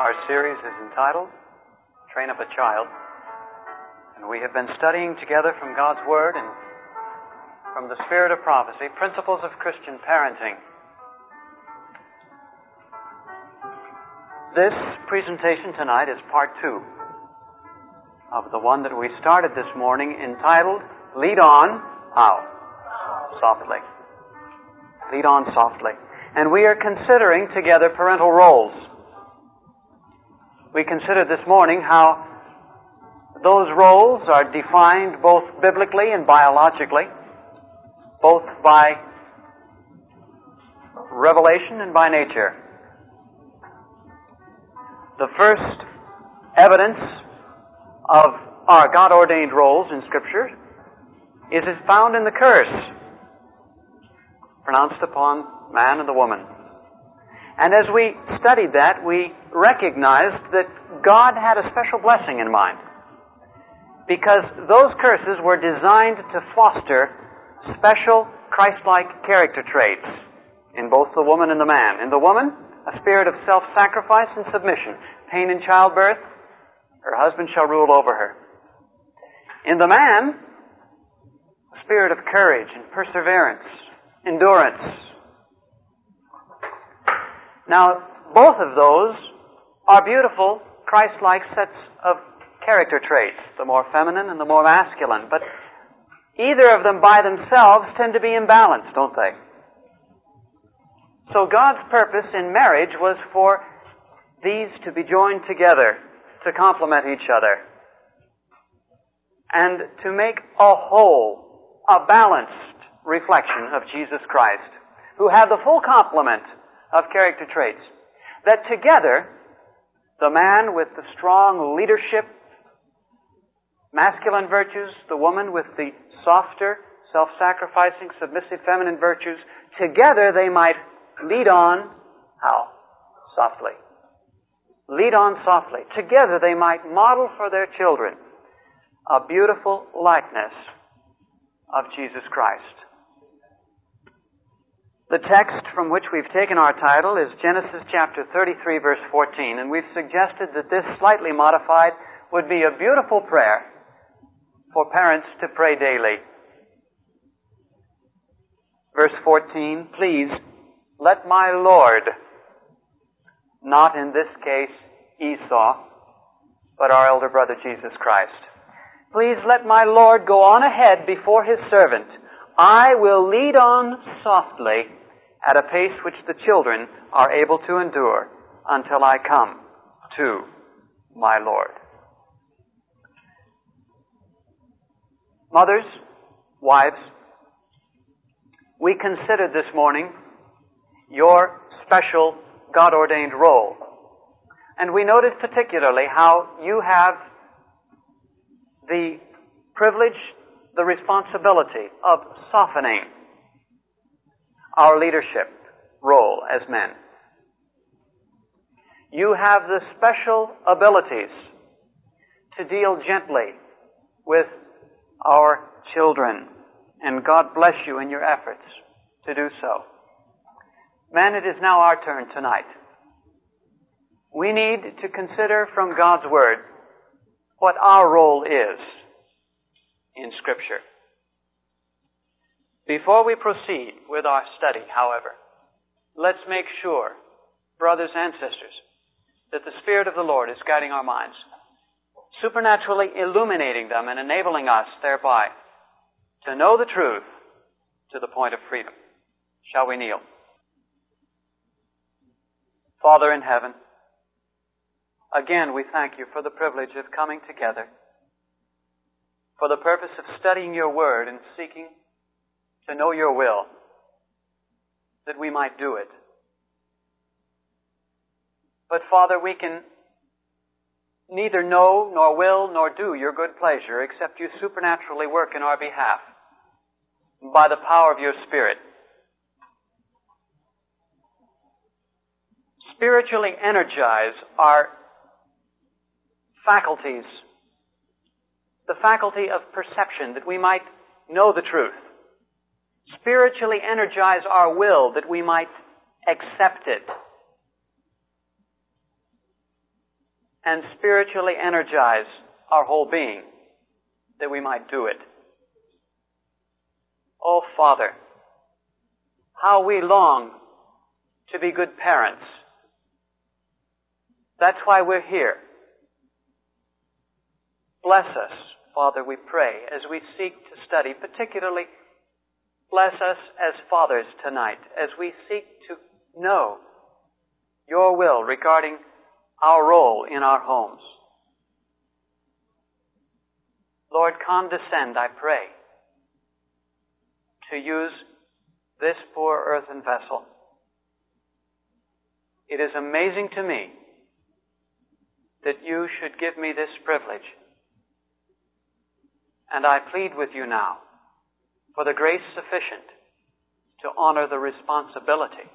Our series is entitled Train Up a Child, and we have been studying together from God's Word and from the Spirit of Prophecy, Principles of Christian Parenting. This presentation tonight is part 2 of the one that we started this morning entitled Lead On, How? Softly. Lead on softly. And we are considering together parental roles. We considered this morning how those roles are defined both biblically and biologically, both by revelation and by nature. The first evidence of our God-ordained roles in Scripture is found in the curse pronounced upon man and the woman. And as we studied that, we recognized that God had a special blessing in mind, because those curses were designed to foster special Christ-like character traits in both the woman and the man. In the woman, a spirit of self-sacrifice and submission. Pain in childbirth, her husband shall rule over her. In the man, a spirit of courage and perseverance, endurance. Now, both of those are beautiful, Christ-like sets of character traits, the more feminine and the more masculine. But either of them by themselves tend to be imbalanced, don't they? So God's purpose in marriage was for these to be joined together to complement each other and to make a whole, a balanced reflection of Jesus Christ, who had the full complement of character traits. That together, the man with the strong leadership, masculine virtues, the woman with the softer, self-sacrificing, submissive feminine virtues, together they might lead on, how? Softly. Lead on softly. Together they might model for their children a beautiful likeness of Jesus Christ. The text from which we've taken our title is Genesis chapter 33, verse 14, and we've suggested that this, slightly modified, would be a beautiful prayer for parents to pray daily. Verse 14, please, let my Lord, not in this case Esau, but our elder brother Jesus Christ, please let my Lord go on ahead before His servant. I will lead on softly at a pace which the children are able to endure until I come to my Lord. Mothers, wives, we considered this morning your special God-ordained role. And we noticed particularly how you have the privilege, the responsibility of softening our leadership role as men. You have the special abilities to deal gently with our children, and God bless you in your efforts to do so. Men, it is now our turn tonight. We need to consider from God's Word what our role is in Scripture. Before we proceed with our study, however, let's make sure, brothers and sisters, that the Spirit of the Lord is guiding our minds, supernaturally illuminating them and enabling us thereby to know the truth to the point of freedom. Shall we kneel? Father in heaven, again we thank you for the privilege of coming together for the purpose of studying your Word and seeking to know your will, that we might do it. But Father, we can neither know, nor will, nor do your good pleasure except you supernaturally work in our behalf by the power of your Spirit. Spiritually energize our faculties, the faculty of perception, that we might know the truth. Spiritually energize our will, that we might accept it. and spiritually energize our whole being that we might do it. Oh, Father, how we long to be good parents. That's why we're here. Bless us, Father, we pray, as we seek to study. Particularly, bless us as fathers tonight, as we seek to know your will regarding our role in our homes. Lord, condescend, I pray, to use this poor earthen vessel. It is amazing to me that you should give me this privilege. And I plead with you now for the grace sufficient to honor the responsibility.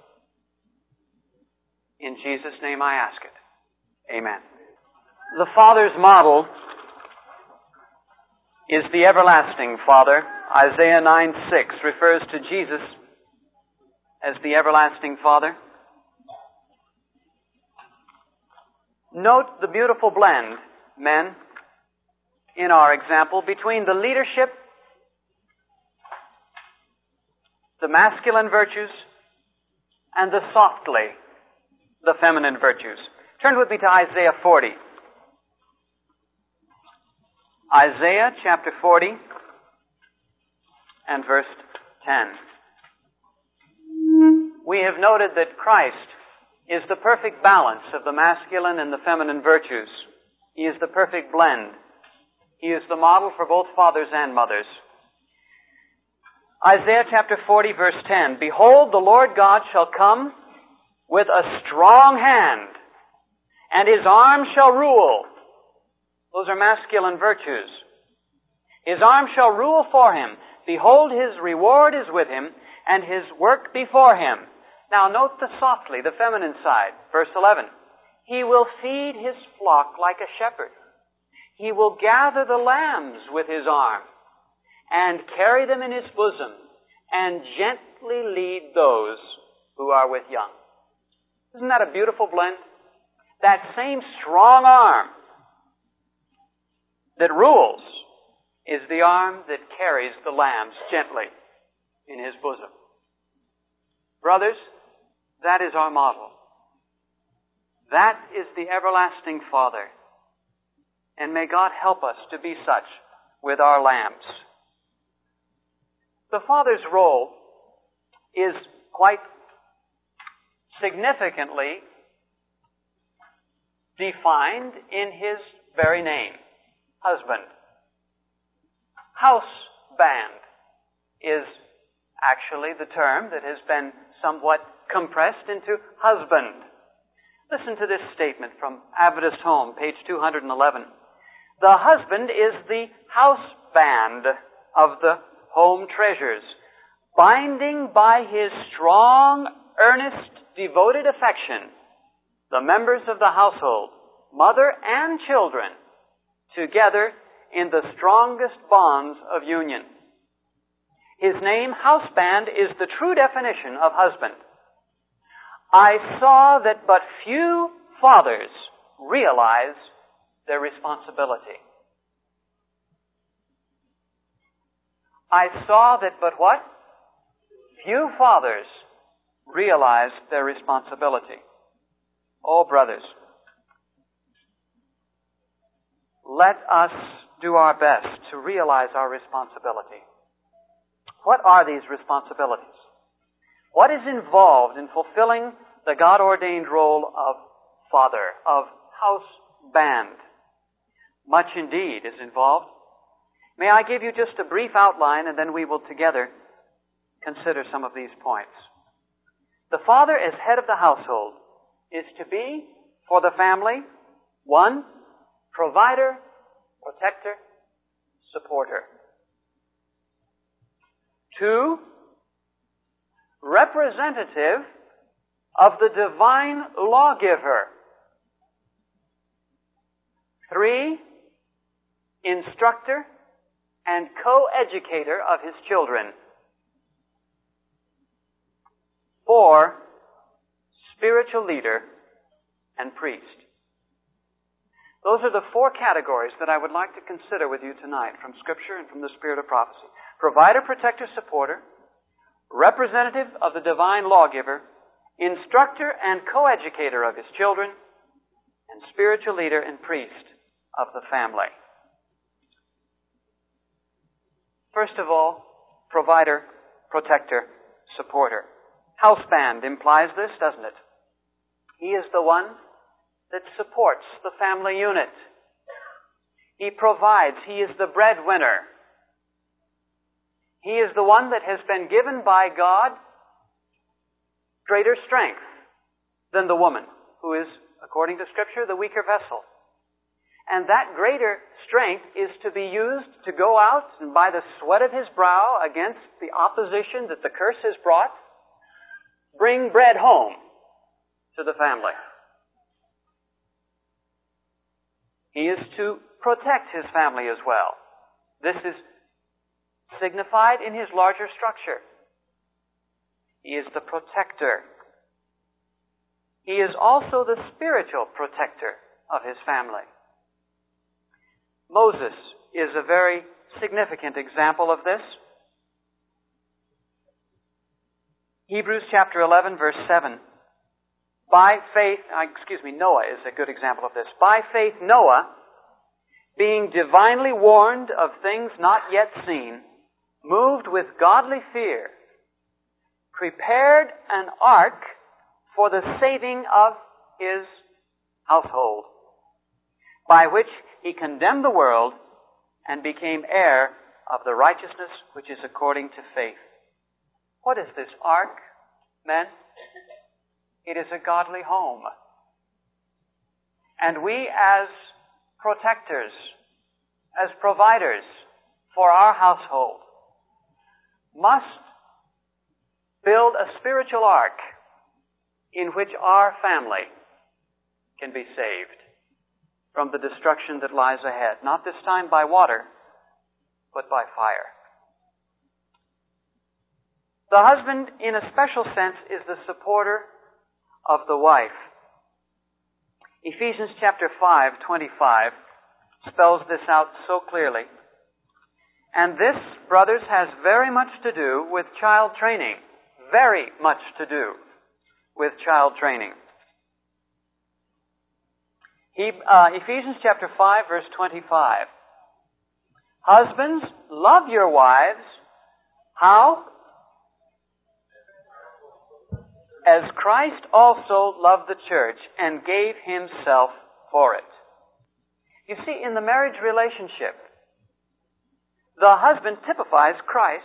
In Jesus' name I ask it. Amen. The Father's model is the everlasting Father. Isaiah 9:6 refers to Jesus as the everlasting Father. Note the beautiful blend, men, in our example, between the leadership, the masculine virtues, and the softly, the feminine virtues. Turn with me to Isaiah 40. Isaiah chapter 40 and verse 10. We have noted that Christ is the perfect balance of the masculine and the feminine virtues. He is the perfect blend. He is the model for both fathers and mothers. Isaiah chapter 40, verse 10. Behold, the Lord God shall come with a strong hand, and His arm shall rule. Those are masculine virtues. His arm shall rule for Him. Behold, His reward is with Him, and His work before Him. Now note the softly, the feminine side. Verse 11. He will feed His flock like a shepherd. He will gather the lambs with His arm, and carry them in His bosom, and gently lead those who are with young. Isn't that a beautiful blend? That same strong arm that rules is the arm that carries the lambs gently in His bosom. Brothers, that is our model. That is the everlasting Father. And may God help us to be such with our lambs. The Father's role is quite significantly defined in His very name, husband. House band is actually the term that has been somewhat compressed into husband. Listen to this statement from Adventist Home, page 211. The husband is the house band of the home treasures, binding by his strong, earnest, devoted affection the members of the household, mother and children, together in the strongest bonds of union. His name, house band, is the true definition of husband. I saw that but few fathers realize their responsibility. I saw that but what? Few fathers realize their responsibility. Oh, brothers, let us do our best to realize our responsibility. What are these responsibilities? What is involved in fulfilling the God-ordained role of father, of house band? Much indeed is involved. May I give you just a brief outline, and then we will together consider some of these points. The father, as head of the household, is to be, for the family, 1, provider, protector, supporter. 2, representative of the divine lawgiver. 3, instructor and co-educator of his children. 4, spiritual leader and priest. Those are the four categories that I would like to consider with you tonight from Scripture and from the Spirit of prophecy. Provider, protector, supporter, representative of the divine lawgiver, instructor and coeducator of his children, and spiritual leader and priest of the family. First of all, provider, protector, supporter. Houseband implies this, doesn't it? He is the one that supports the family unit. He provides. He is the breadwinner. He is the one that has been given by God greater strength than the woman, who is, according to Scripture, the weaker vessel. And that greater strength is to be used to go out and by the sweat of his brow against the opposition that the curse has brought, bring bread home to the family. He is to protect his family as well. This is signified in his larger structure. He is the protector. He is also the spiritual protector of his family. Moses is a very significant example of this. Hebrews chapter 11, verse 7. Noah is a good example of this. By faith, Noah, being divinely warned of things not yet seen, moved with godly fear, prepared an ark for the saving of his household, by which he condemned the world and became heir of the righteousness which is according to faith. What is this ark, men? It is a godly home. And we as protectors, as providers for our household, must build a spiritual ark in which our family can be saved from the destruction that lies ahead. Not this time by water, but by fire. The husband, in a special sense, is the supporter of the wife. Ephesians chapter 5:25 spells this out so clearly. And this, brothers, has very much to do with child training. Very much to do with child training. Ephesians chapter 5, verse 25. Husbands, love your wives. How? As Christ also loved the church and gave himself for it. You see, in the marriage relationship, the husband typifies Christ.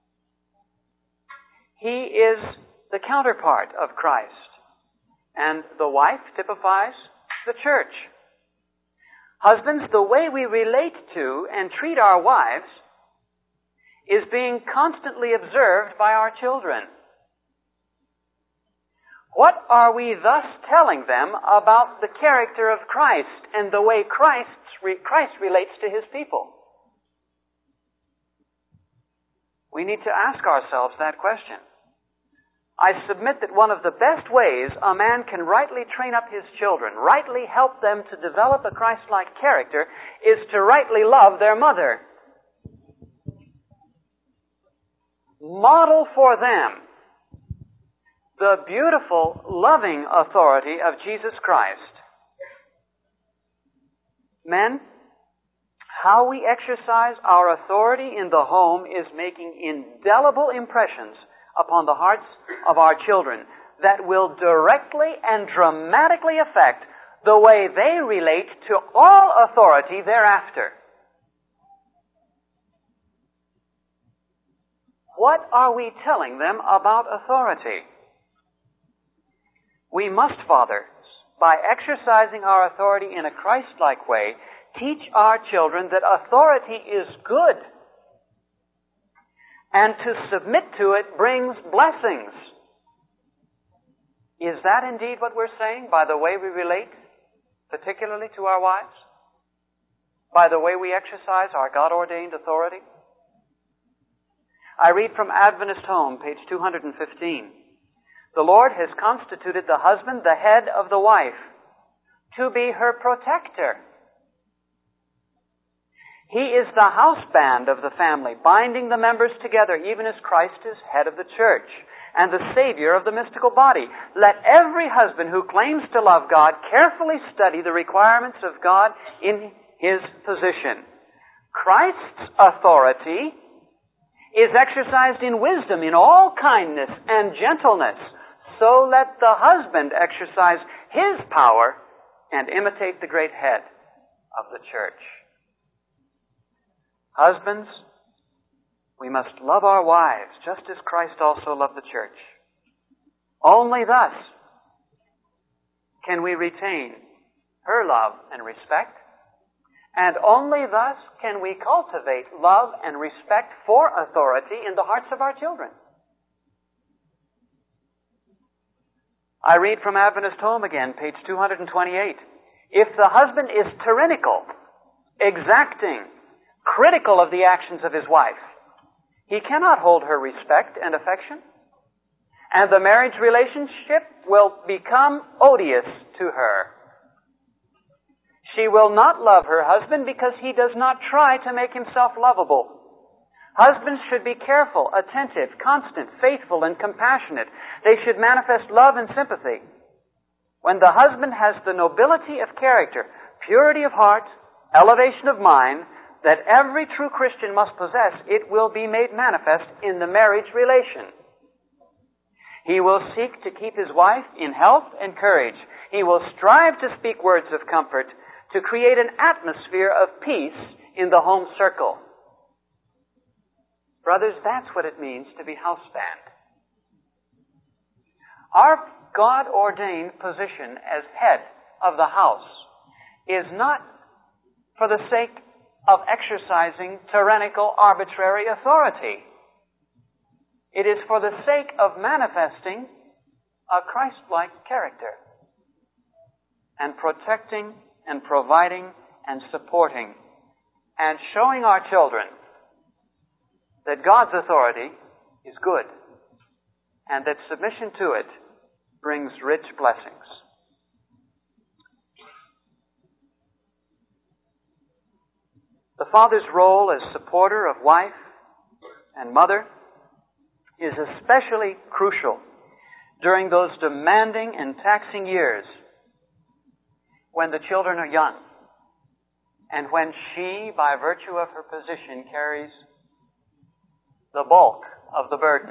He is the counterpart of Christ. And the wife typifies the church. Husbands, the way we relate to and treat our wives is being constantly observed by our children. What are we thus telling them about the character of Christ and the way Christ relates to his people? We need to ask ourselves that question. I submit that one of the best ways a man can rightly train up his children, rightly help them to develop a Christ-like character, is to rightly love their mother. Model for them the beautiful, loving authority of Jesus Christ. Men, how we exercise our authority in the home is making indelible impressions upon the hearts of our children that will directly and dramatically affect the way they relate to all authority thereafter. What are we telling them about authority? We must, fathers, by exercising our authority in a Christ-like way, teach our children that authority is good. And to submit to it brings blessings. Is that indeed what we're saying by the way we relate, particularly to our wives? By the way we exercise our God-ordained authority? I read from Adventist Home, page 215. The Lord has constituted the husband the head of the wife, to be her protector He is the house band of the family, binding the members together, even as Christ is head of the church and the Savior of the mystical body. Let every husband who claims to love God carefully study the requirements of God in his position. Christ's authority is exercised in wisdom, in all kindness and gentleness. So let the husband exercise his power and imitate the great head of the church. Husbands, we must love our wives just as Christ also loved the church. Only thus can we retain her love and respect, and only thus can we cultivate love and respect for authority in the hearts of our children. I read from Adventist Home again, page 228. If the husband is tyrannical, exacting, critical of the actions of his wife, he cannot hold her respect and affection, and the marriage relationship will become odious to her. She will not love her husband because he does not try to make himself lovable. Husbands should be careful, attentive, constant, faithful, and compassionate. They should manifest love and sympathy. When the husband has the nobility of character, purity of heart, elevation of mind, that every true Christian must possess, it will be made manifest in the marriage relation. He will seek to keep his wife in health and courage. He will strive to speak words of comfort, to create an atmosphere of peace in the home circle. Brothers, that's what it means to be houseband. Our God-ordained position as head of the house is not for the sake of exercising tyrannical, arbitrary authority. It is for the sake of manifesting a Christ-like character and protecting and providing and supporting and showing our children that God's authority is good and that submission to it brings rich blessings. The father's role as supporter of wife and mother is especially crucial during those demanding and taxing years when the children are young and when she, by virtue of her position, carries the bulk of the burden.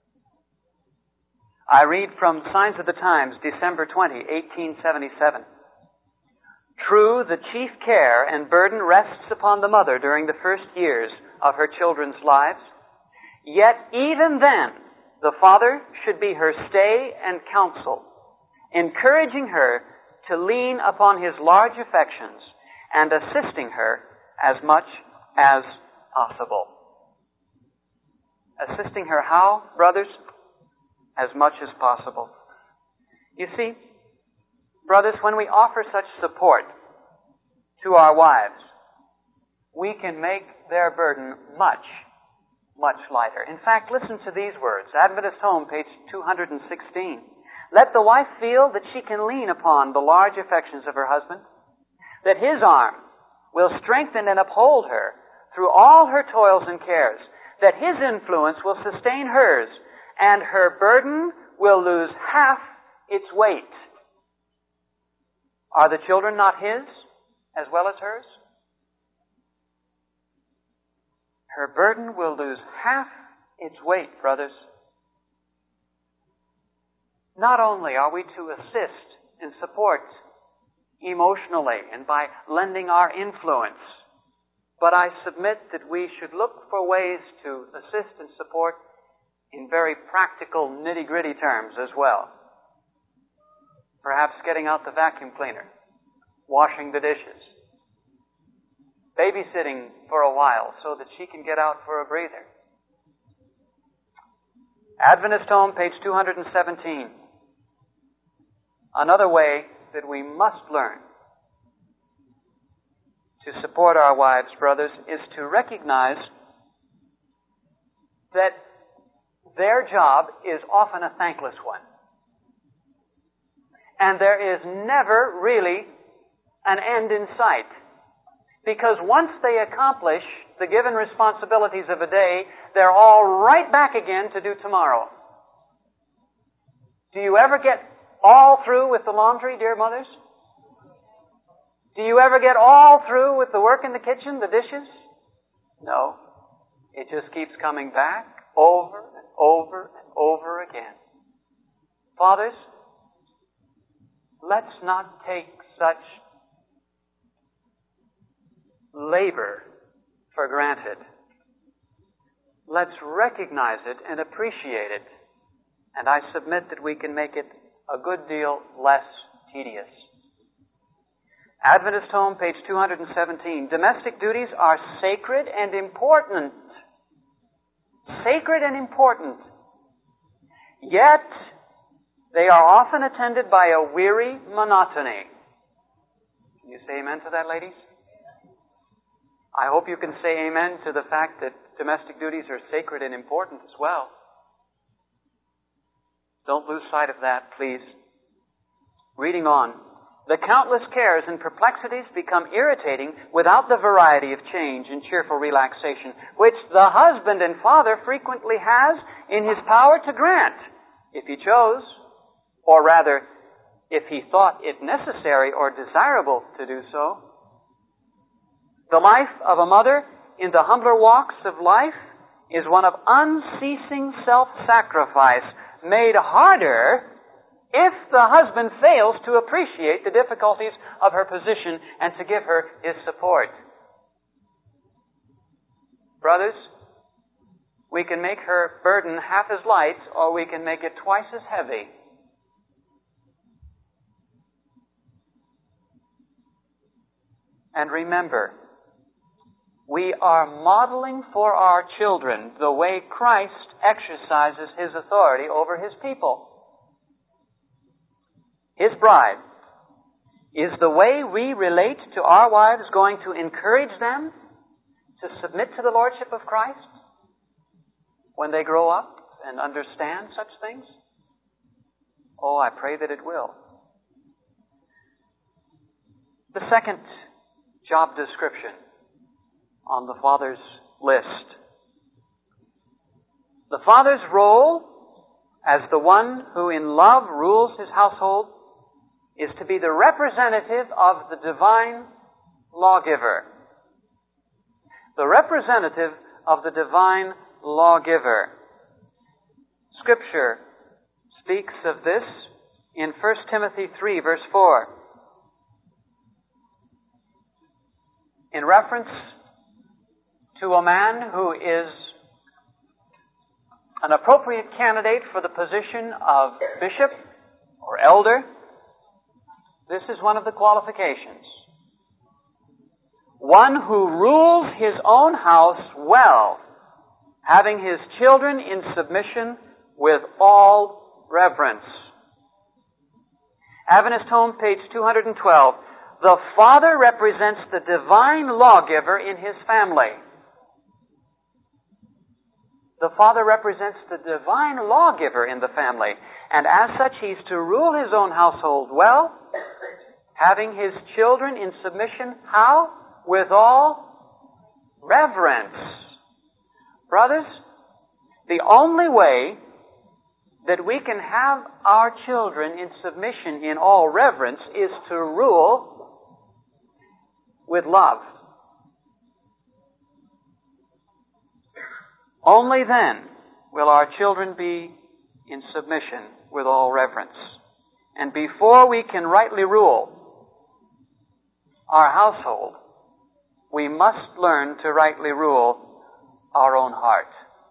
I read from Signs of the Times, December 20, 1877. True, the chief care and burden rests upon the mother during the first years of her children's lives. Yet even then, the father should be her stay and counsel, encouraging her to lean upon his large affections and assisting her as much as possible. Assisting her how, brothers? As much as possible. You see, brothers, when we offer such support to our wives, we can make their burden much, much lighter. In fact, listen to these words. Adventist Home, page 216. Let the wife feel that she can lean upon the large affections of her husband, that his arm will strengthen and uphold her through all her toils and cares, that his influence will sustain hers, and her burden will lose half its weight. Are the children not his as well as hers? Her burden will lose half its weight, brothers. Not only are we to assist and support emotionally and by lending our influence, but I submit that we should look for ways to assist and support in very practical, nitty-gritty terms as well. Perhaps getting out the vacuum cleaner, washing the dishes, babysitting for a while so that she can get out for a breather. Adventist Home, page 217. Another way that we must learn to support our wives, brothers, is to recognize that their job is often a thankless one. And there is never really an end in sight. Because once they accomplish the given responsibilities of a day, they're all right back again to do tomorrow. Do you ever get all through with the laundry, dear mothers? Do you ever get all through with the work in the kitchen, the dishes? No. It just keeps coming back over and over and over again. Fathers, let's not take such labor for granted. Let's recognize it and appreciate it. And I submit that we can make it a good deal less tedious. Adventist Home, page 217. Domestic duties are sacred and important. Sacred and important. Yet, they are often attended by a weary monotony. Can you say amen to that, ladies? I hope you can say amen to the fact that domestic duties are sacred and important as well. Don't lose sight of that, please. Reading on. The countless cares and perplexities become irritating without the variety of change and cheerful relaxation, which the husband and father frequently has in his power to grant, if he chose, or rather, if he thought it necessary or desirable to do so. The life of a mother in the humbler walks of life is one of unceasing self-sacrifice, made harder if the husband fails to appreciate the difficulties of her position and to give her his support. Brothers, we can make her burden half as light, or we can make it twice as heavy. And remember, we are modeling for our children the way Christ exercises His authority over His people. His bride. Is the way we relate to our wives going to encourage them to submit to the Lordship of Christ when they grow up and understand such things? Oh, I pray that it will. The second job description on the father's list. The father's role as the one who in love rules his household is to be the representative of the divine lawgiver. The representative of the divine lawgiver. Scripture speaks of this in 1 Timothy 3, verse 4. In reference to a man who is an appropriate candidate for the position of bishop or elder, this is one of the qualifications. One who rules his own house well, having his children in submission with all reverence. Adventist Home, page 212. The father represents the divine lawgiver in his family. The father represents the divine lawgiver in the family. And as such, he's to rule his own household well, having his children in submission. How? With all reverence. Brothers, the only way that we can have our children in submission in all reverence is to rule with love. Only then will our children be in submission with all reverence. And before we can rightly rule our household, we must learn to rightly rule our own heart.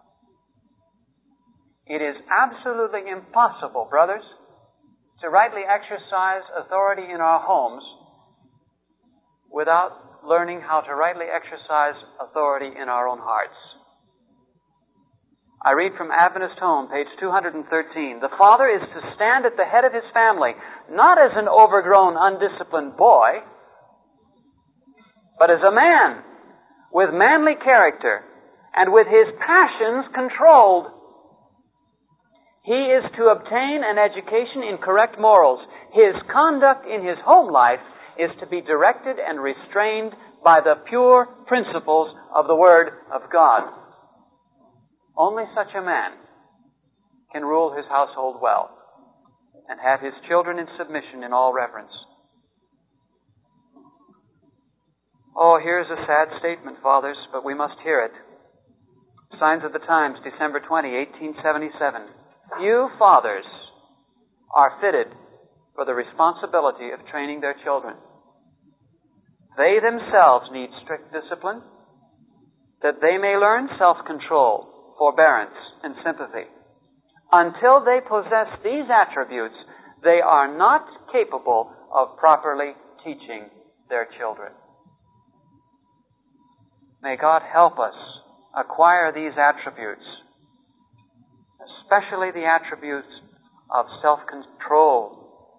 It is absolutely impossible, brothers, to rightly exercise authority in our homes without learning how to rightly exercise authority in our own hearts. I read from Adventist Home, page 213. The father is to stand at the head of his family, not as an overgrown, undisciplined boy, but as a man with manly character and with his passions controlled. He is to obtain an education in correct morals. His conduct in his home life is to be directed and restrained by the pure principles of the Word of God. Only such a man can rule his household well and have his children in submission in all reverence. Oh, here's a sad statement, fathers, but we must hear it. Signs of the Times, December 20, 1877. Few fathers are fitted for the responsibility of training their children. They themselves need strict discipline, that they may learn self-control, forbearance, and sympathy. Until they possess these attributes, they are not capable of properly teaching their children. May God help us acquire these attributes, especially the attributes of self-control.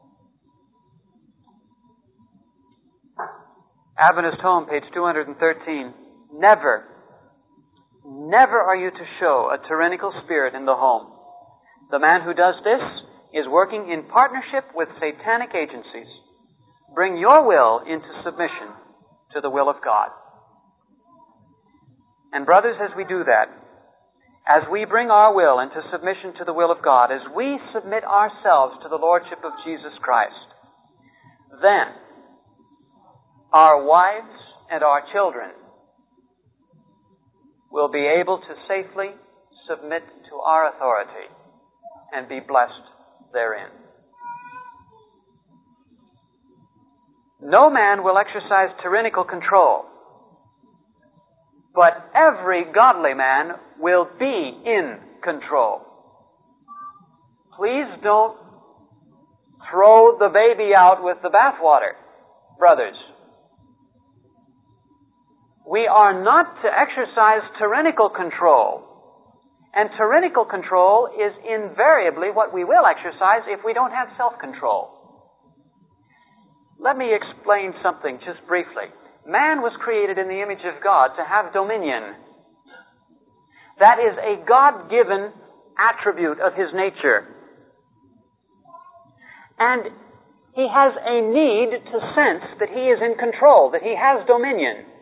Adventist Home, page 213. Never are you to show a tyrannical spirit in the home. The man who does this is working in partnership with satanic agencies. Bring your will into submission to the will of God. And brothers, as we do that, as we bring our will into submission to the will of God, as we submit ourselves to the Lordship of Jesus Christ, then our wives and our children will be able to safely submit to our authority and be blessed therein. No man will exercise tyrannical control, but every godly man will be in control. Please don't throw the baby out with the bathwater, brothers. We are not to exercise tyrannical control. And tyrannical control is invariably what we will exercise if we don't have self-control. Let me explain something just briefly. Man was created in the image of God to have dominion. That is a God-given attribute of his nature. And he has a need to sense that he is in control, that he has dominion.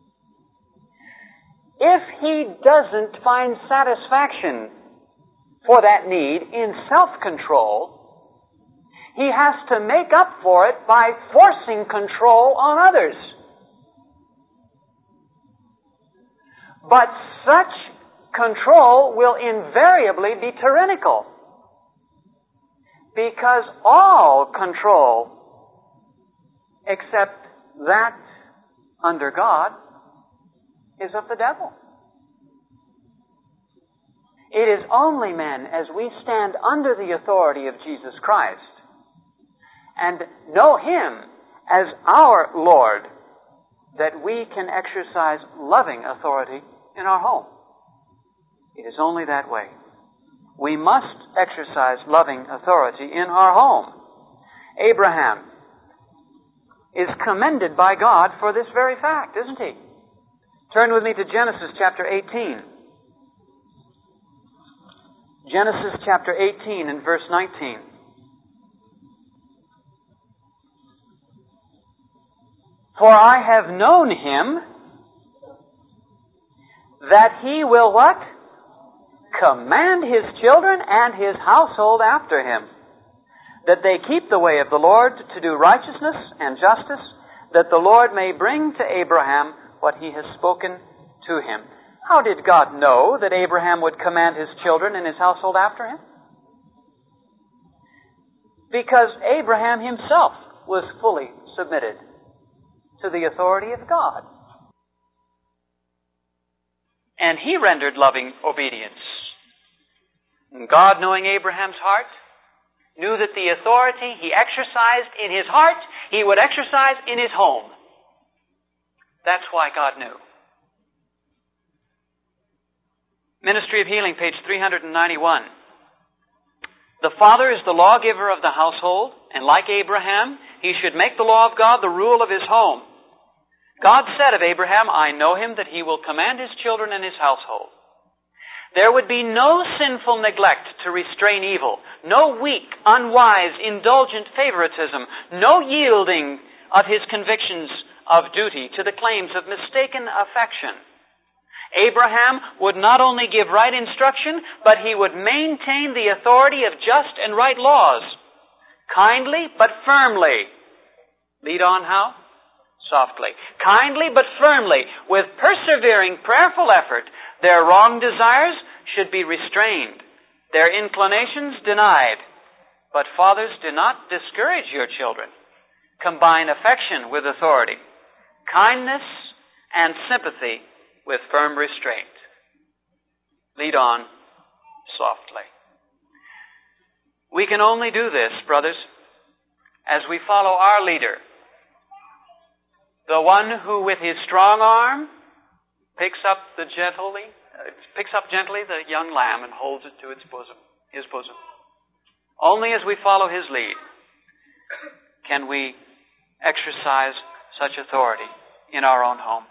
If he doesn't find satisfaction for that need in self-control, he has to make up for it by forcing control on others. But such control will invariably be tyrannical, because all control, except that under God, is of the devil. It is only, men, as we stand under the authority of Jesus Christ and know Him as our Lord, that we can exercise loving authority in our home. It is only that way. We must exercise loving authority in our home. Abraham is commended by God for this very fact, isn't he? Turn with me to Genesis chapter 18. Genesis chapter 18 and verse 19. For I have known him that he will what? Command his children and his household after him, that they keep the way of the Lord to do righteousness and justice, that the Lord may bring to Abraham what he has spoken to him. How did God know that Abraham would command his children and his household after him? Because Abraham himself was fully submitted to the authority of God. And he rendered loving obedience. And God, knowing Abraham's heart, knew that the authority he exercised in his heart, he would exercise in his home. That's why God knew. Ministry of Healing, page 391. The father is the lawgiver of the household, and like Abraham, he should make the law of God the rule of his home. God said of Abraham, I know him that he will command his children and his household. There would be no sinful neglect to restrain evil, no weak, unwise, indulgent favoritism, no yielding of his convictions of duty to the claims of mistaken affection. Abraham would not only give right instruction, but he would maintain the authority of just and right laws, kindly but firmly. Lead on how? Softly. Kindly but firmly, with persevering prayerful effort, their wrong desires should be restrained, their inclinations denied. But fathers, do not discourage your children. Combine affection with authority, kindness and sympathy with firm restraint. Lead on softly. We can only do this, brothers, as we follow our leader, the one who with his strong arm picks up gently the young lamb and holds it to his bosom. Only as we follow his lead can we exercise such authority in our own home.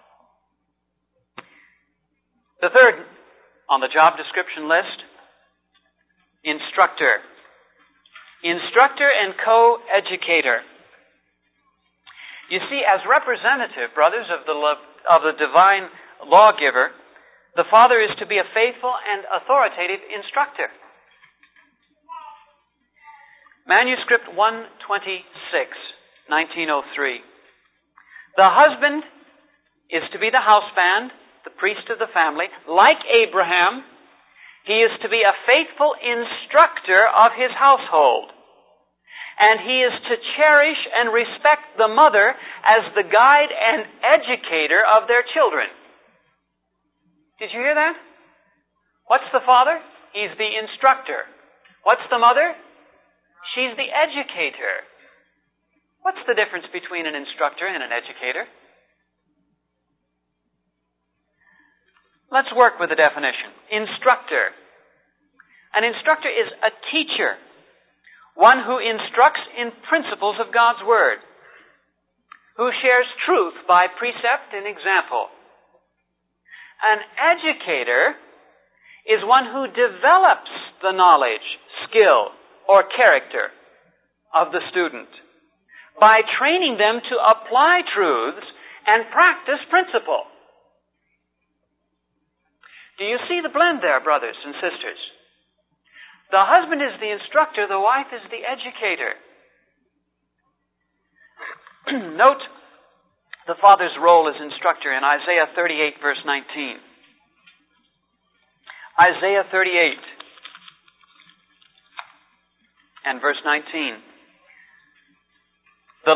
The third on the job description list, instructor. Instructor and co-educator. You see, as representative, brothers, of the divine lawgiver, the father is to be a faithful and authoritative instructor. Manuscript 126, 1903. The husband is to be the houseband, the priest of the family. Like Abraham, he is to be a faithful instructor of his household. And he is to cherish and respect the mother as the guide and educator of their children. Did you hear that? What's the father? He's the instructor. What's the mother? She's the educator. What's the difference between an instructor and an educator? Let's work with the definition. Instructor. An instructor is a teacher, one who instructs in principles of God's Word, who shares truth by precept and example. An educator is one who develops the knowledge, skill, or character of the student by training them to apply truths and practice principle. Do you see the blend there, brothers and sisters? The husband is the instructor, the wife is the educator. Note the father's role as instructor in Isaiah 38, verse 19. Isaiah 38 and verse 19. The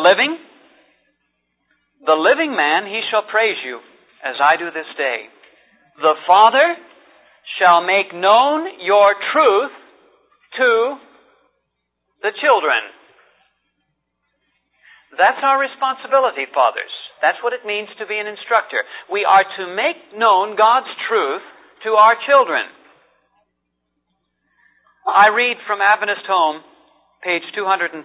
living man, he shall praise you, as I do this day. The Father shall make known your truth to the children. That's our responsibility, fathers. That's what it means to be an instructor. We are to make known God's truth to our children. I read from Adventist Home, page 212.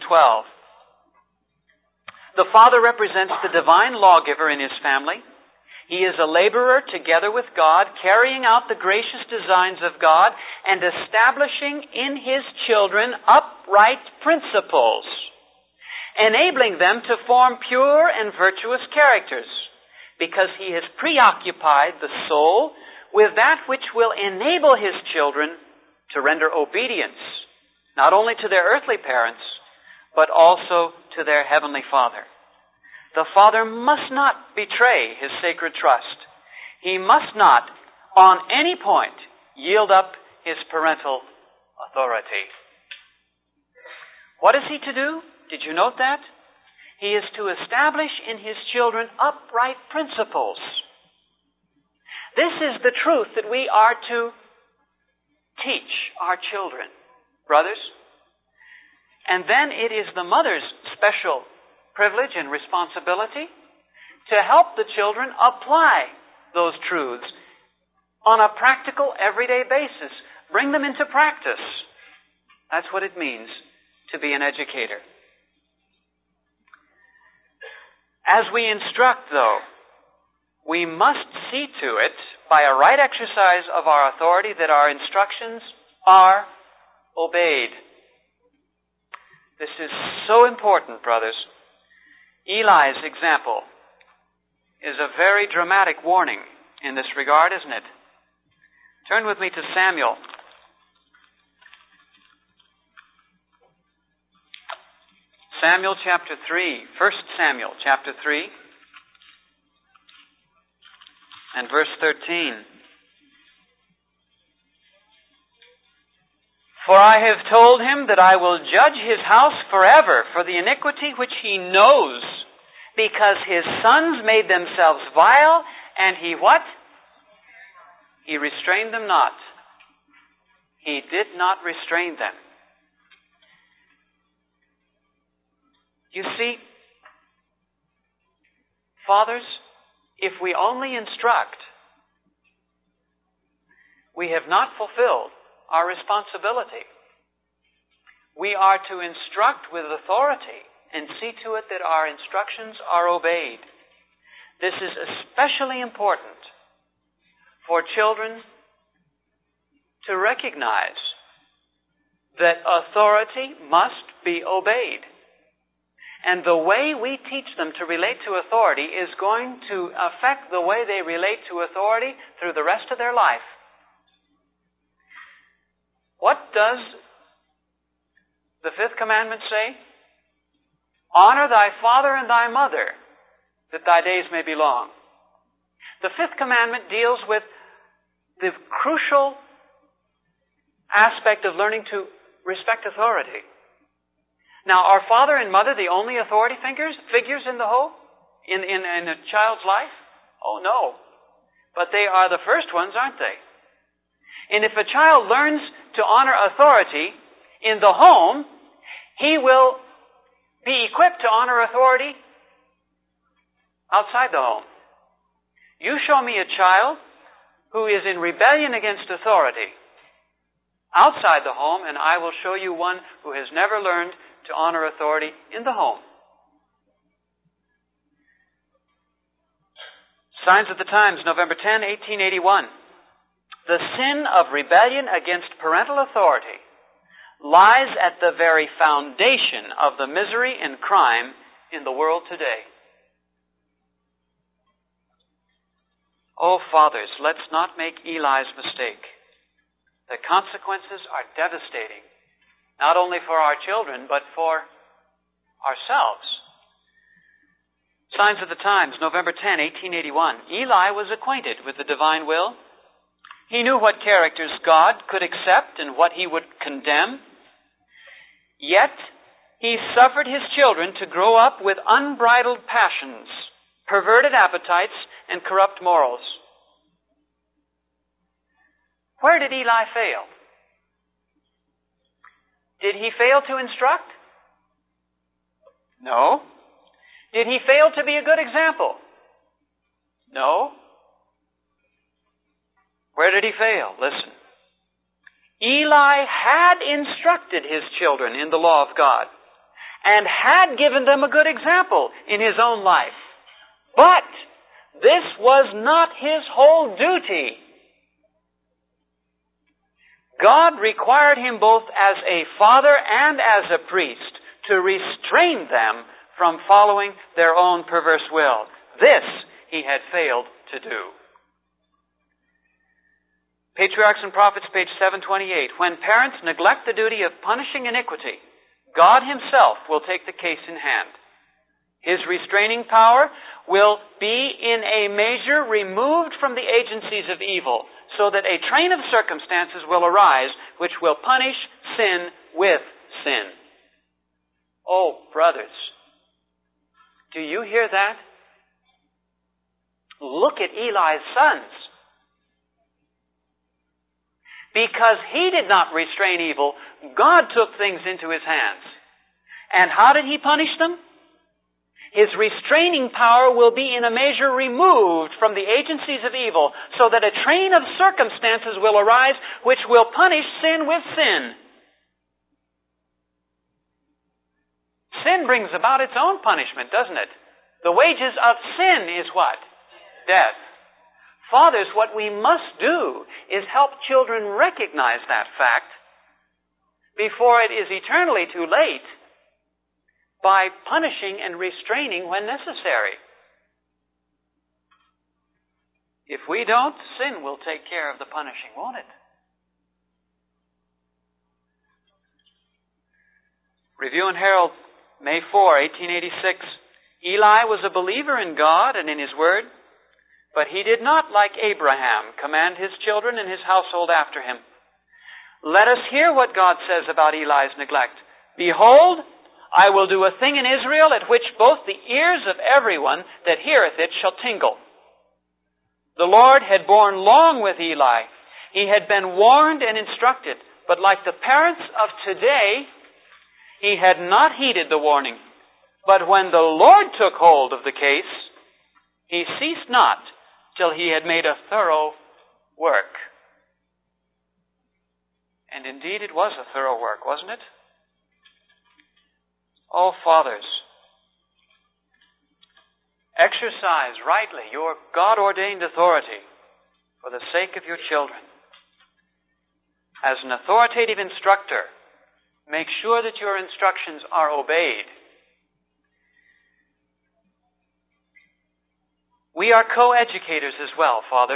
The father represents the divine lawgiver in his family. He is a laborer together with God, carrying out the gracious designs of God and establishing in his children upright principles, enabling them to form pure and virtuous characters, because he has preoccupied the soul with that which will enable his children to render obedience, not only to their earthly parents, but also to their heavenly Father. The father must not betray his sacred trust. He must not, on any point, yield up his parental authority. What is he to do? Did you note that? He is to establish in his children upright principles. This is the truth that we are to teach our children, brothers. And then it is the mother's special privilege and responsibility to help the children apply those truths on a practical, everyday basis. Bring them into practice. That's what it means to be an educator. As we instruct, though, we must see to it, by a right exercise of our authority, that our instructions are obeyed. This is so important, brothers. Eli's example is a very dramatic warning in this regard, isn't it? Turn with me to Samuel. Samuel chapter 3, 1 Samuel chapter 3 and verse 13. For I have told him that I will judge his house forever for the iniquity which he knows, because his sons made themselves vile, and he what? He restrained them not. He did not restrain them. You see, fathers, if we only instruct, we have not fulfilled our responsibility. We are to instruct with authority and see to it that our instructions are obeyed. This is especially important for children to recognize that authority must be obeyed. And the way we teach them to relate to authority is going to affect the way they relate to authority through the rest of their life. What does the fifth commandment say? Honor thy father and thy mother, that thy days may be long. The fifth commandment deals with the crucial aspect of learning to respect authority. Now, are father and mother the only authority figures in the whole? In a child's life? Oh, no. But they are the first ones, aren't they? And if a child learns to honor authority in the home, he will be equipped to honor authority outside the home. You show me a child who is in rebellion against authority outside the home, and I will show you one who has never learned to honor authority in the home. Signs of the Times, November 10, 1881. The sin of rebellion against parental authority lies at the very foundation of the misery and crime in the world today. Oh, fathers, let's not make Eli's mistake. The consequences are devastating, not only for our children, but for ourselves. Signs of the Times, November 10, 1881. Eli was acquainted with the divine will. He knew what characters God could accept and what he would condemn. Yet, he suffered his children to grow up with unbridled passions, perverted appetites, and corrupt morals. Where did Eli fail? Did he fail to instruct? No. Did he fail to be a good example? No. Where did he fail? Listen. Eli had instructed his children in the law of God and had given them a good example in his own life. But this was not his whole duty. God required him both as a father and as a priest to restrain them from following their own perverse will. This he had failed to do. Patriarchs and Prophets, page 728. When parents neglect the duty of punishing iniquity, God himself will take the case in hand. His restraining power will be in a measure removed from the agencies of evil, so that a train of circumstances will arise which will punish sin with sin. Oh, brothers, do you hear that? Look at Eli's sons. Because he did not restrain evil, God took things into his hands. And how did he punish them? His restraining power will be in a measure removed from the agencies of evil, so that a train of circumstances will arise which will punish sin with sin. Sin brings about its own punishment, doesn't it? The wages of sin is what? Death. Fathers, what we must do is help children recognize that fact before it is eternally too late. by punishing and restraining when necessary. If we don't, sin will take care of the punishing, won't it? Review and Herald, May 4, 1886. Eli was a believer in God and in His Word, but he did not, like Abraham, command his children and his household after him. Let us hear what God says about Eli's neglect. Behold, I will do a thing in Israel at which both the ears of everyone that heareth it shall tingle. The Lord had borne long with Eli. He had been warned and instructed, but like the parents of today, he had not heeded the warning. But when the Lord took hold of the case, He ceased not till He had made a thorough work. And indeed it was a thorough work, wasn't it? Oh, fathers, exercise rightly your God-ordained authority for the sake of your children. As an authoritative instructor, make sure that your instructions are obeyed. We are co-educators as well, Fathers.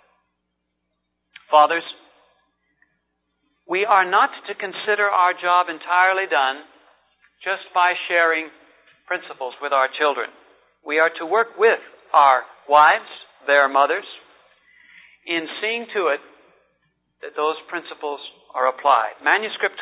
We are not to consider our job entirely done just by sharing principles with our children. We are to work with our wives, their mothers, in seeing to it that those principles are applied. Manuscript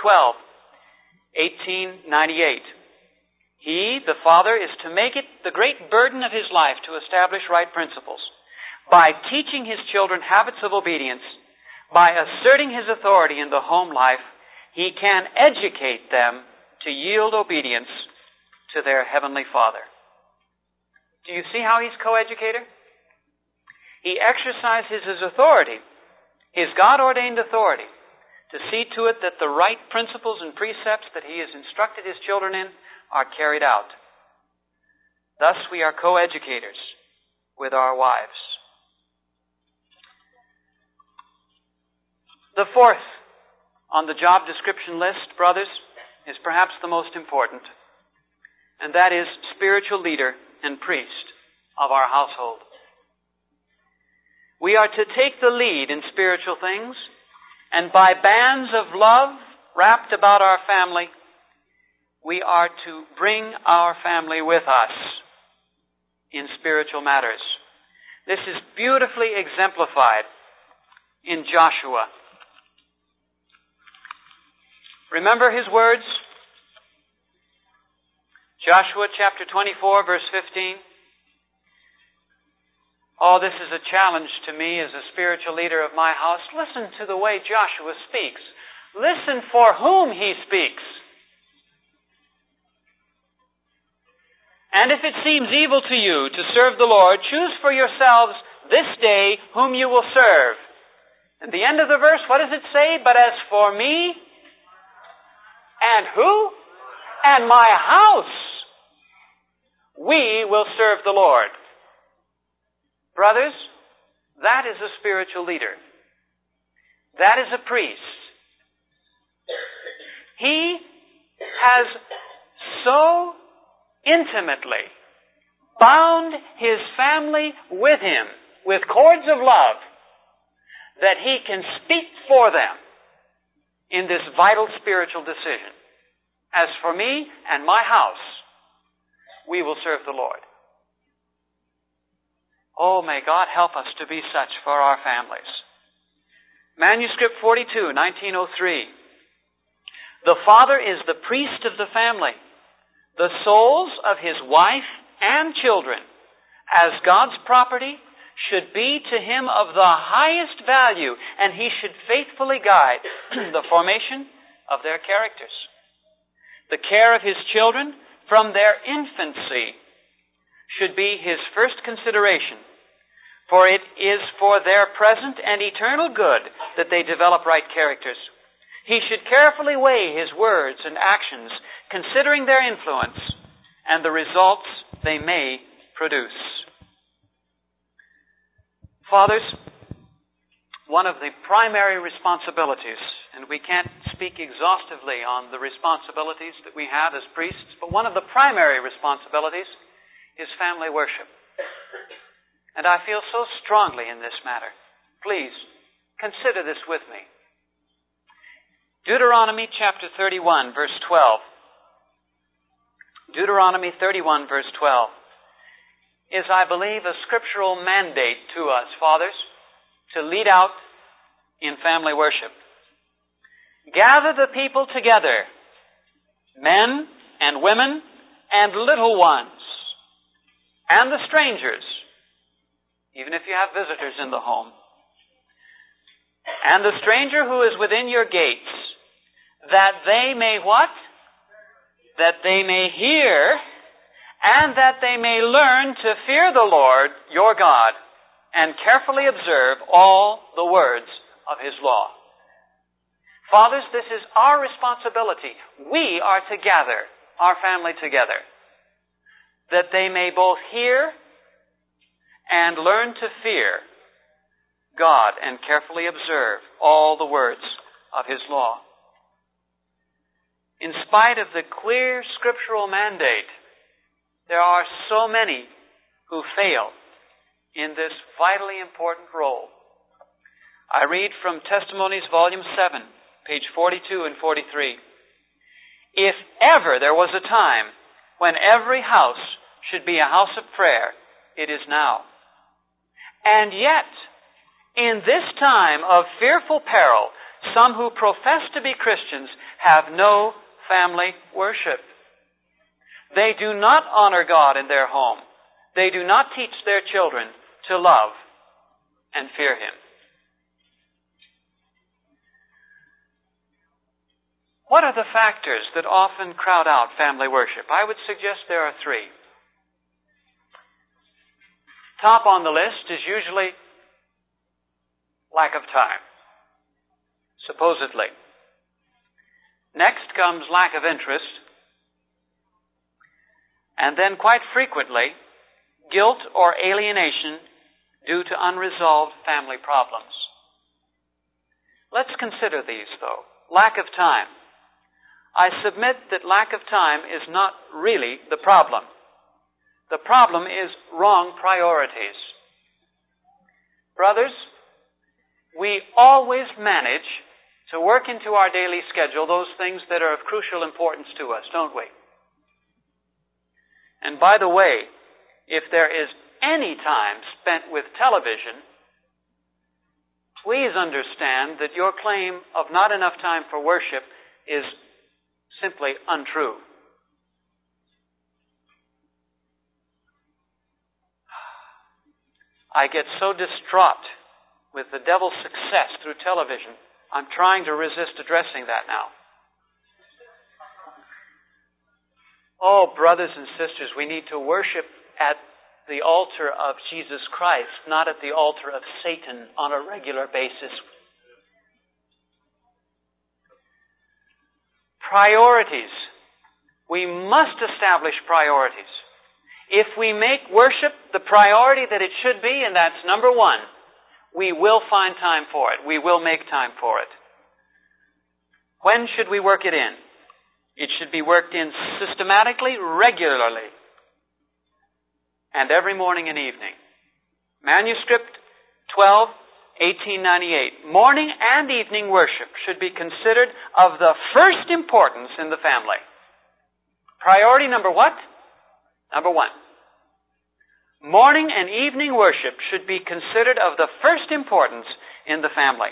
12, 1898. He, the father, is to make it the great burden of his life to establish right principles. By teaching his children habits of obedience, by asserting his authority in the home life, he can educate them to yield obedience to their heavenly Father. Do you see how he's co-educator? He exercises his authority, his God-ordained authority, to see to it that the right principles and precepts that he has instructed his children in are carried out. Thus we are co-educators with our wives. The fourth on the job description list, brothers, is perhaps the most important, and that is spiritual leader and priest of our household. We are to take the lead in spiritual things, and by bands of love wrapped about our family, we are to bring our family with us in spiritual matters. This is beautifully exemplified in Joshua. Remember his words? Joshua chapter 24, verse 15. Oh, this is a challenge to me as a spiritual leader of my house. Listen to the way Joshua speaks. Listen for whom he speaks. And if it seems evil to you to serve the Lord, choose for yourselves this day whom you will serve. At the end of the verse, what does it say? But as for me, and who? And my house, we will serve the Lord. Brothers, that is a spiritual leader. That is a priest. He has so intimately bound his family with him with cords of love that he can speak for them in this vital spiritual decision. As for me and my house, we will serve the Lord. Oh, may God help us to be such for our families. Manuscript 42, 1903. The father is the priest of the family. The souls of his wife and children, as God's property, should be to him of the highest value, and he should faithfully guide the formation of their characters. The care of his children from their infancy should be his first consideration, for it is for their present and eternal good that they develop right characters. He should carefully weigh his words and actions, considering their influence and the results they may produce. Fathers, one of the primary responsibilities and we can't speak exhaustively on the responsibilities that we have as priests, but one of the primary responsibilities is family worship. And I feel so strongly in this matter. Please, consider this with me. Deuteronomy chapter 31, verse 12. Deuteronomy 31, verse 12 is, I believe, a scriptural mandate to us, fathers, to lead out in family worship. Gather the people together, men and women and little ones, and the strangers, even if you have visitors in the home, and the stranger who is within your gates, that they may what? That they may hear, and that they may learn to fear the Lord your God, and carefully observe all the words of His law. Fathers, this is our responsibility. We are to gather our family together, that they may both hear and learn to fear God and carefully observe all the words of His law. In spite of the clear scriptural mandate, there are so many who fail in this vitally important role. I read from Testimonies, Volume 7, page 42 and 43. If ever there was a time when every house should be a house of prayer, it is now. And yet, in this time of fearful peril, some who profess to be Christians have no family worship. They do not honor God in their home. They do not teach their children to love and fear Him. What are the factors that often crowd out family worship? I would suggest there are three. Top on the list is usually lack of time, supposedly. Next comes lack of interest. And then quite frequently, guilt or alienation due to unresolved family problems. Let's consider these, though. Lack of time. I submit that lack of time is not really the problem. The problem is wrong priorities. Brothers, we always manage to work into our daily schedule those things that are of crucial importance to us, don't we? And by the way, if there is any time spent with television, please understand that your claim of not enough time for worship is simply untrue. I get so distraught with the devil's success through television. I'm trying to resist addressing that now. Oh, brothers and sisters, we need to worship at the altar of Jesus Christ, not at the altar of Satan on a regular basis. Priorities. We must establish priorities. If we make worship the priority that it should be, and that's number one, we will find time for it. We will make time for it. When should we work it in? It should be worked in systematically, regularly, and every morning and evening. Manuscript 12, 1898. Morning and evening worship should be considered of the first importance in the family. Priority number what? Number one. Morning and evening worship should be considered of the first importance in the family.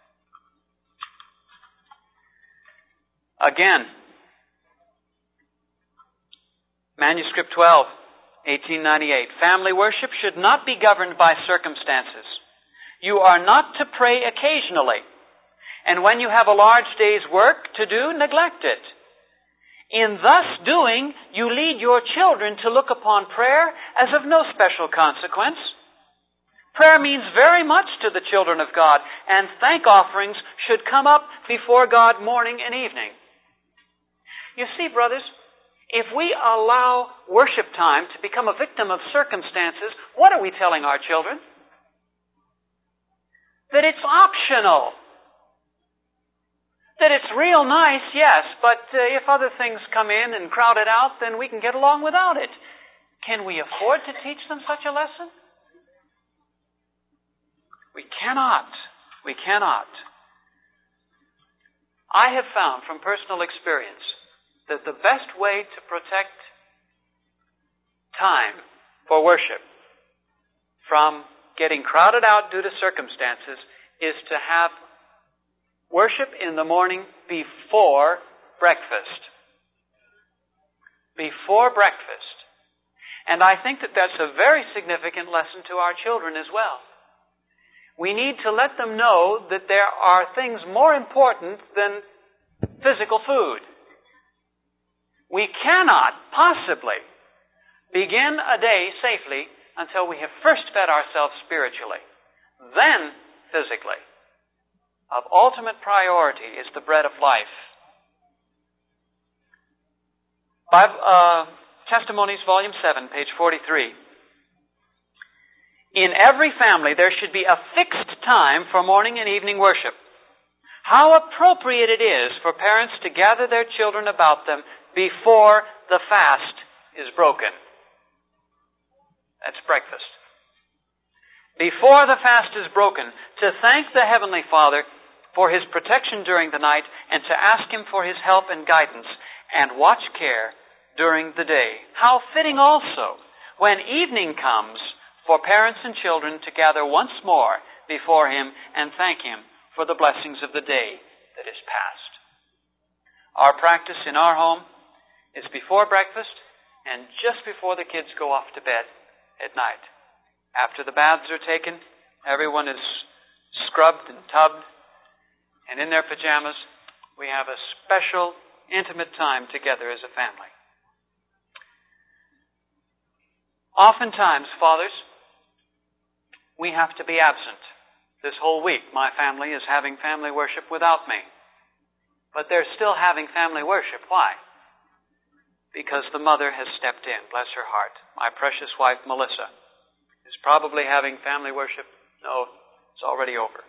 Again, Manuscript 12, 1898. Family worship should not be governed by circumstances. You are not to pray occasionally, and when you have a large day's work to do, neglect it. In thus doing, you lead your children to look upon prayer as of no special consequence. Prayer means very much to the children of God, and thank offerings should come up before God morning and evening. You see, brothers, if we allow worship time to become a victim of circumstances, what are we telling our children? That it's optional. That it's real nice, yes, but if other things come in and crowd it out, then we can get along without it. Can we afford to teach them such a lesson? We cannot. We cannot. I have found from personal experience that the best way to protect time for worship from getting crowded out due to circumstances is to have worship in the morning before breakfast. Before breakfast. And I think that that's a very significant lesson to our children as well. We need to let them know that there are things more important than physical food. We cannot possibly begin a day safely until we have first fed ourselves spiritually. Then, physically. Of ultimate priority is the bread of life. Testimonies, Volume 7, page 43. In every family there should be a fixed time for morning and evening worship. How appropriate it is for parents to gather their children about them before the fast is broken. That's breakfast. Before the fast is broken, to thank the Heavenly Father for His protection during the night and to ask Him for His help and guidance and watch care during the day. How fitting also when evening comes for parents and children to gather once more before Him and thank Him for the blessings of the day that is past. Our practice in our home is before breakfast and just before the kids go off to bed at night. After the baths are taken, everyone is scrubbed and tubbed, and in their pajamas, we have a special, intimate time together as a family. Oftentimes, fathers, we have to be absent. This whole week, my family is having family worship without me. But they're still having family worship. Why? Because the mother has stepped in, bless her heart. My precious wife, Melissa, is probably having family worship. No, it's already over.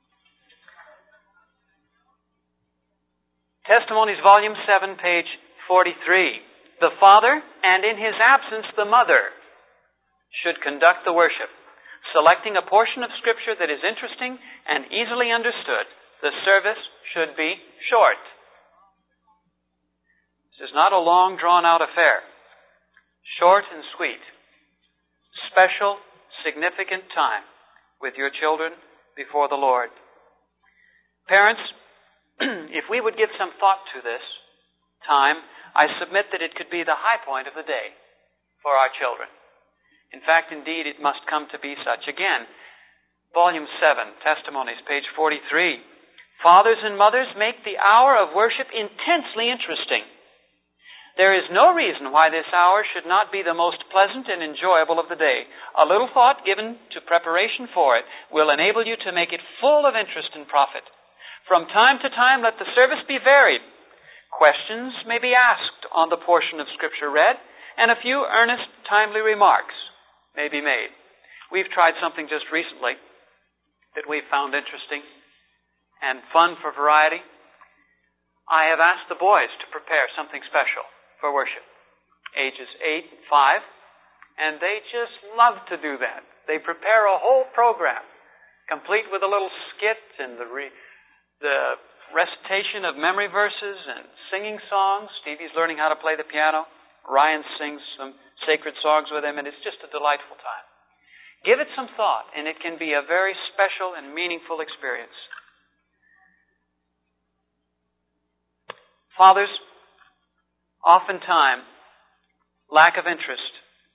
Testimonies, Volume 7, page 43. The father, and in his absence, the mother, should conduct the worship, selecting a portion of Scripture that is interesting and easily understood. The service should be short. This is not a long, drawn-out affair. Short and sweet. Special, significant time with your children before the Lord. Parents, if we would give some thought to this time, I submit that it could be the high point of the day for our children. In fact, indeed, it must come to be such. Again, Volume 7, Testimonies, page 43. Fathers and mothers, make the hour of worship intensely interesting. There is no reason why this hour should not be the most pleasant and enjoyable of the day. A little thought given to preparation for it will enable you to make it full of interest and profit. From time to time, let the service be varied. Questions may be asked on the portion of Scripture read, and a few earnest, timely remarks may be made. We've tried something just recently that we've found interesting and fun for variety. I have asked the boys to prepare something special for worship, ages 8 and 5, and they just love to do that. They prepare a whole program, complete with a little skit and the recitation of memory verses and singing songs. Stevie's learning how to play the piano. Ryan sings some sacred songs with him, and it's just a delightful time. Give it some thought, and it can be a very special and meaningful experience. Fathers, oftentimes, lack of interest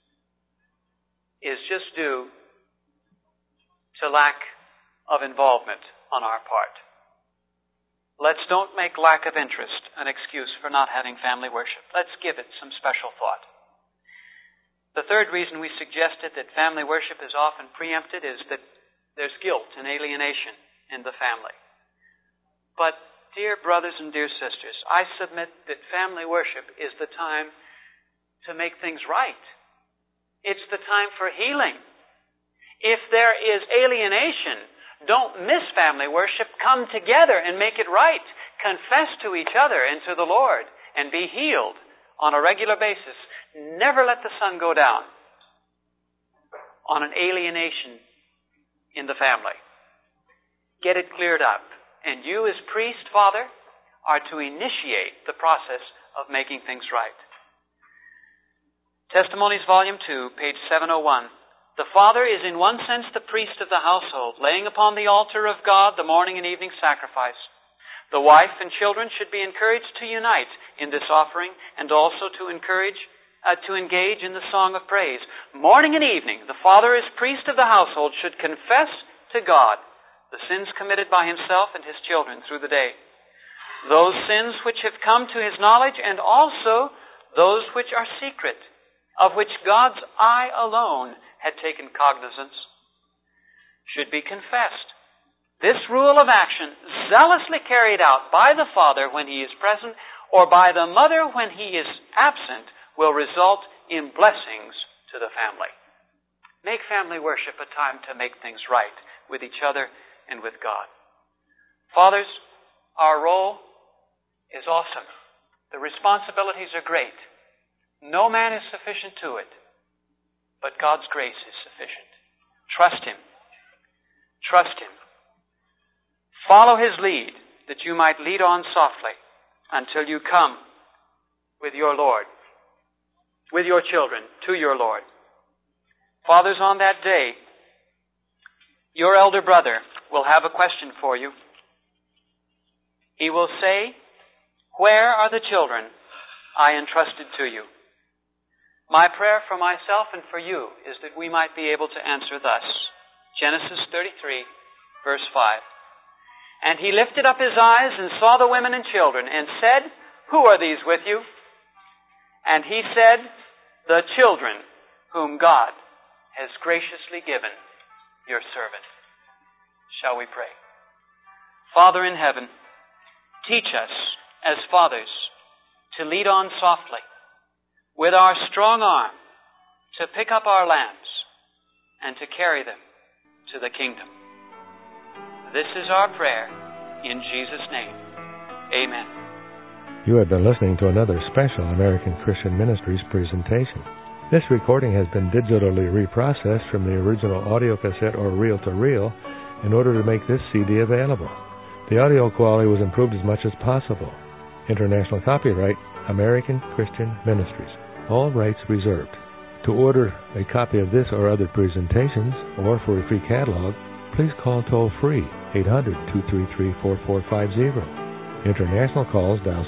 is just due to lack of involvement on our part. Let's don't make lack of interest an excuse for not having family worship. Let's give it some special thought. The third reason we suggested that family worship is often preempted is that there's guilt and alienation in the family. But, dear brothers and dear sisters, I submit that family worship is the time to make things right. It's the time for healing. If there is alienation, don't miss family worship. Come together and make it right. confess to each other and to the Lord and be healed on a regular basis. Never let the sun go down on an alienation in the family. Get it cleared up. And you as priest, Father, are to initiate the process of making things right. Testimonies, Volume 2, page 701. The father is in one sense the priest of the household, laying upon the altar of God the morning and evening sacrifice. The wife and children should be encouraged to unite in this offering and also to engage in the song of praise. Morning and evening, the father as priest of the household should confess to God the sins committed by himself and his children through the day, those sins which have come to his knowledge, and also those which are secret, of which God's eye alone had taken cognizance, should be confessed. This rule of action, zealously carried out by the father when he is present or by the mother when he is absent, will result in blessings to the family. Make family worship a time to make things right with each other and with God. Fathers, our role is awesome. The responsibilities are great. No man is sufficient to it, but God's grace is sufficient. Trust Him. Trust Him. Follow His lead, that you might lead on softly until you come with your Lord, with your children, to your Lord. Fathers, on that day, your elder brother will have a question for you. He will say, "Where are the children I entrusted to you?" My prayer for myself and for you is that we might be able to answer thus. Genesis 33, verse 5. And he lifted up his eyes and saw the women and children and said, "Who are these with you?" And he said, "The children whom God has graciously given your servant." Shall we pray? Father in heaven, teach us as fathers to lead on softly with our strong arm, to pick up our lambs and to carry them to the kingdom. This is our prayer in Jesus' name. Amen. You have been listening to another special American Christian Ministries presentation. This recording has been digitally reprocessed from the original audio cassette or reel-to-reel in order to make this CD available. The audio quality was improved as much as possible. International copyright, American Christian Ministries. All rights reserved. To order a copy of this or other presentations, or for a free catalog, please call toll-free 800-233-4450. International calls dial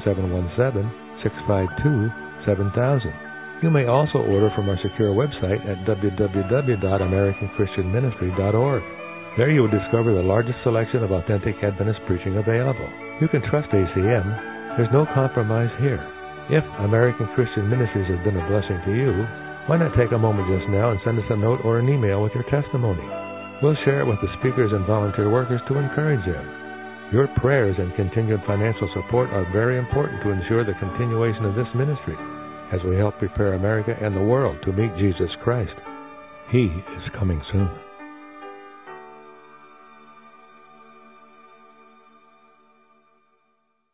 717-652-7000. You may also order from our secure website at www.americanchristianministry.org. There you will discover the largest selection of authentic Adventist preaching available. You can trust ACM. There's no compromise here. If American Christian Ministries has been a blessing to you, why not take a moment just now and send us a note or an email with your testimony? We'll share it with the speakers and volunteer workers to encourage them. Your prayers and continued financial support are very important to ensure the continuation of this ministry as we help prepare America and the world to meet Jesus Christ. He is coming soon.